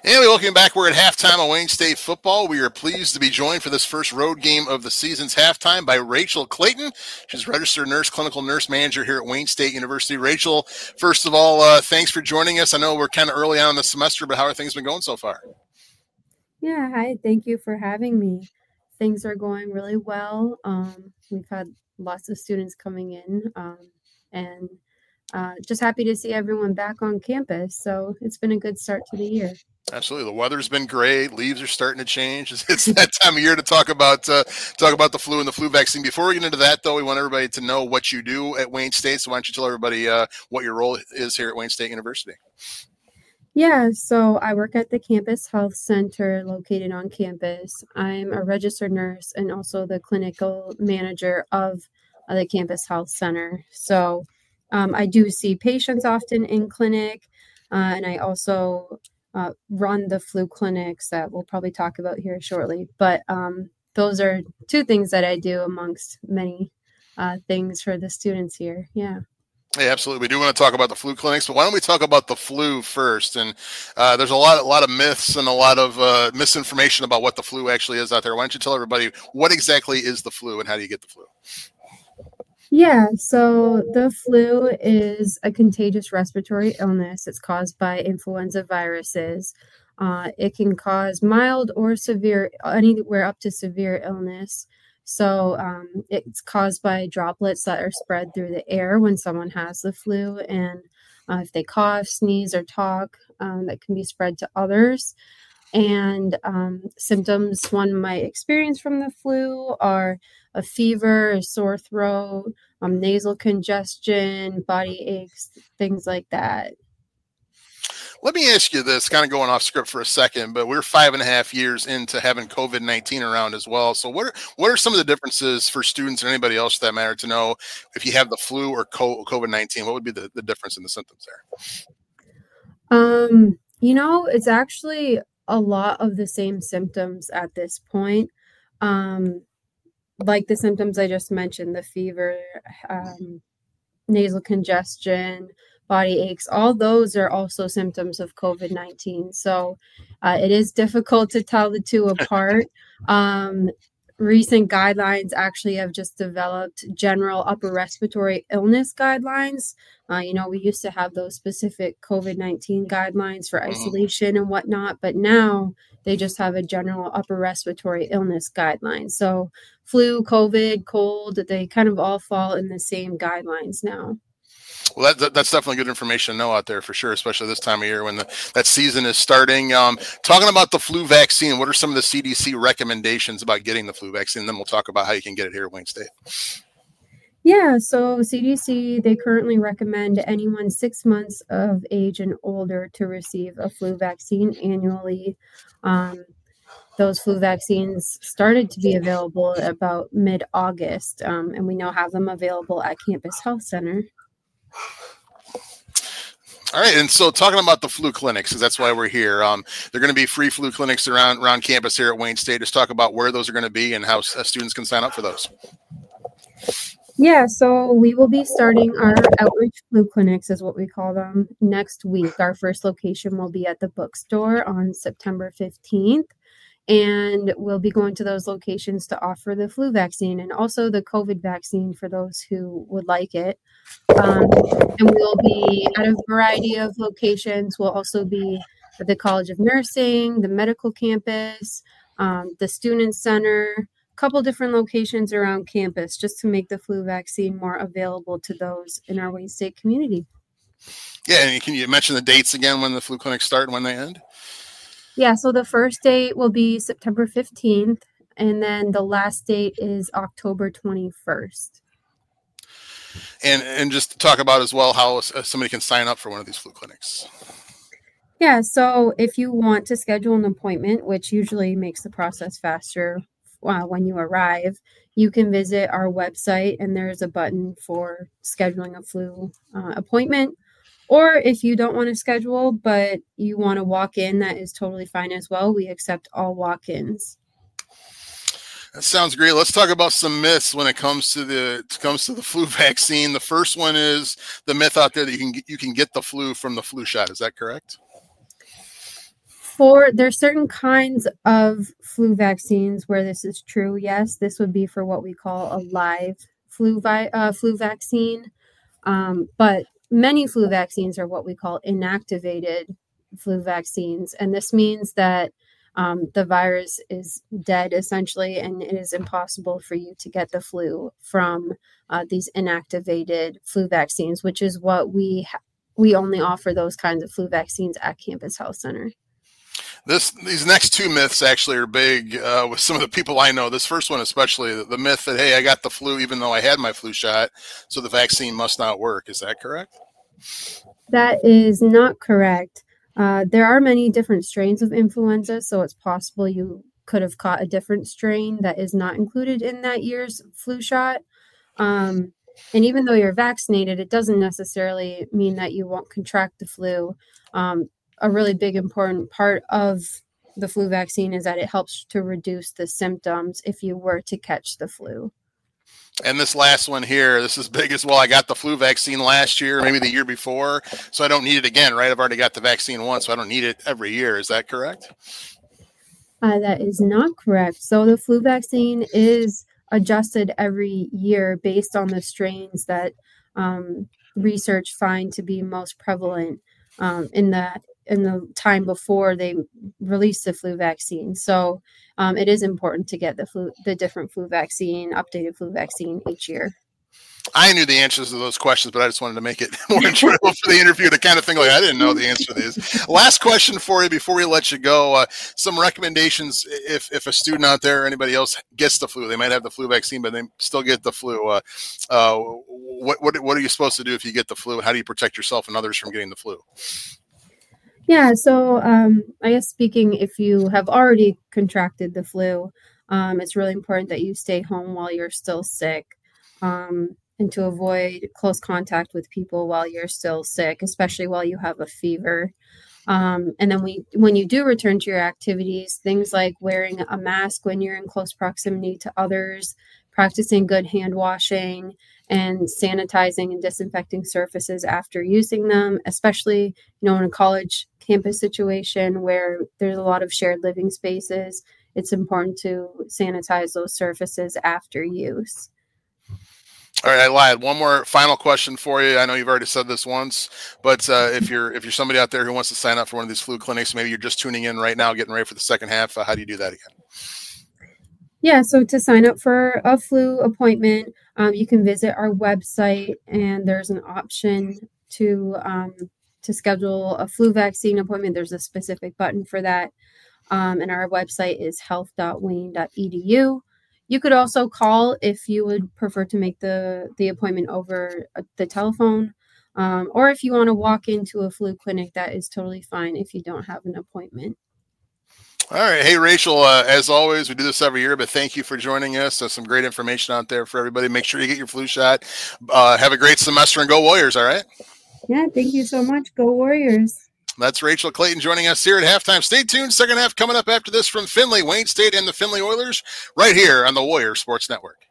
And welcome back. We're at halftime of Wayne State football. We are pleased to be joined for this first road game of the season's halftime by Rachel Clayton. She's registered nurse, clinical nurse manager here at Wayne State University. Rachel, first of all, thanks for joining us. I know we're kind of early on in the semester, but how are things been going so far? Yeah, hi. Thank you for having me. Things are going really well. We've had lots of students coming in, and just happy to see everyone back on campus. So it's been a good start to the year. Absolutely, the weather's been great. Leaves are starting to change. It's that time of year to talk about the flu and the flu vaccine. Before we get into that, though, we want everybody to know what you do at Wayne State. So why don't you tell everybody what your role is here at Wayne State University? Yeah, so I work at the Campus Health Center located on campus. I'm a registered nurse and also the clinical manager of the Campus Health Center. So I do see patients often in clinic, and I also run the flu clinics that we'll probably talk about here shortly. But those are two things that I do amongst many things for the students here. Yeah. Yeah, absolutely. We do want to talk about the flu clinics, but why don't we talk about the flu first? And there's a lot of myths and a lot of misinformation about what the flu actually is out there. Why don't you tell everybody what exactly is the flu and how do you get the flu? Yeah, so the flu is a contagious respiratory illness. It's caused by influenza viruses. It can cause mild or severe, anywhere up to severe illness. So it's caused by droplets that are spread through the air when someone has the flu. And if they cough, sneeze, or talk, that can be spread to others. And symptoms one might experience from the flu are a fever, a sore throat, nasal congestion, body aches, things like that. Let me ask you this, kind of going off script for a second, but we're 5.5 years into having COVID-19 around as well. So what are some of the differences for students and anybody else for that matter to know if you have the flu or COVID-19? What would be the difference in the symptoms there? It's actually a lot of the same symptoms at this point. Like the symptoms I just mentioned, the fever, nasal congestion, body aches, all those are also symptoms of COVID-19. So it is difficult to tell the two apart. Recent guidelines actually have just developed general upper respiratory illness guidelines. We used to have those specific COVID-19 guidelines for isolation and whatnot, but now they just have a general upper respiratory illness guideline. So flu, COVID, cold, they kind of all fall in the same guidelines now. Well, that's definitely good information to know out there for sure, especially this time of year when that season is starting. Talking about the flu vaccine, what are some of the CDC recommendations about getting the flu vaccine? And then we'll talk about how you can get it here at Wayne State. Yeah, so CDC, they currently recommend anyone 6 months of age and older to receive a flu vaccine annually. Those flu vaccines started to be available about mid-August, and we now have them available at Campus Health Center. All right, and so talking about the flu clinics, because that's why we're here. They're going to be free flu clinics around campus here at Wayne State. Just talk about where those are going to be and how students can sign up for those. Yeah, so we will be starting our outreach flu clinics, is what we call them, next week. Our first location will be at the bookstore on September 15th. And we'll be going to those locations to offer the flu vaccine and also the COVID vaccine for those who would like it. And we'll be at a variety of locations. We'll also be at the College of Nursing, the medical campus, the Student Center, a couple different locations around campus just to make the flu vaccine more available to those in our Wayne State community. Yeah, and can you mention the dates again when the flu clinics start and when they end? Yeah, so the first date will be September 15th, and then the last date is October 21st. And just to talk about as well how somebody can sign up for one of these flu clinics. Yeah, so if you want to schedule an appointment, which usually makes the process faster when you arrive, you can visit our website, and there's a button for scheduling a flu appointment. Or if you don't want to schedule, but you want to walk in, that is totally fine as well. We accept all walk-ins. That sounds great. Let's talk about some myths when it comes to the flu vaccine. The first one is the myth out there that you can get the flu from the flu shot. Is that correct? There's certain kinds of flu vaccines where this is true. Yes, this would be for what we call a live flu vaccine. But many flu vaccines are what we call inactivated flu vaccines. And this means that the virus is dead essentially, and it is impossible for you to get the flu from these inactivated flu vaccines, which is what we only offer those kinds of flu vaccines at Campus Health Center. These next two myths actually are big with some of the people I know. This first one especially, the myth that, hey, I got the flu even though I had my flu shot, so the vaccine must not work. Is that correct? That is not correct. There are many different strains of influenza, so it's possible you could have caught a different strain that is not included in that year's flu shot. And even though you're vaccinated, it doesn't necessarily mean that you won't contract the flu. A really big important part of the flu vaccine is that it helps to reduce the symptoms if you were to catch the flu. And this last one here, this is big as well. I got the flu vaccine last year, maybe the year before, so I don't need it again, right? I've already got the vaccine once, so I don't need it every year. Is that correct? That is not correct. So the flu vaccine is adjusted every year based on the strains that research find to be most prevalent in the time before they release the flu vaccine. So it is important to get the different updated flu vaccine each year. I knew the answers to those questions, but I just wanted to make it more enjoyable for the interview to kind of think like I didn't know the answer to these. Last question for you before we let you go. Some recommendations if a student out there or anybody else gets the flu, they might have the flu vaccine, but they still get the flu. What are you supposed to do if you get the flu? How do you protect yourself and others from getting the flu? Yeah, so I guess speaking, if you have already contracted the flu, it's really important that you stay home while you're still sick. And to avoid close contact with people while you're still sick, especially while you have a fever. And then when you do return to your activities, things like wearing a mask when you're in close proximity to others, practicing good hand washing, and sanitizing and disinfecting surfaces after using them, especially, in a college campus situation where there's a lot of shared living spaces. It's important to sanitize those surfaces after use. All right, I lied. One more final question for you. I know you've already said this once, but if you're somebody out there who wants to sign up for one of these flu clinics, maybe you're just tuning in right now, getting ready for the second half. How do you do that again? Yeah, so to sign up for a flu appointment, you can visit our website, and there's an option to schedule a flu vaccine appointment. There's a specific button for that, and our website is health.wayne.edu. You could also call if you would prefer to make the appointment over the telephone, or if you want to walk into a flu clinic, that is totally fine if you don't have an appointment. All right. Hey, Rachel, as always, we do this every year, but thank you for joining us. Some great information out there for everybody. Make sure you get your flu shot. Have a great semester and go Warriors, all right? Yeah, thank you so much. Go Warriors. That's Rachel Clayton joining us here at halftime. Stay tuned. Second half coming up after this from Findlay, Wayne State, and the Findlay Oilers right here on the Warrior Sports Network.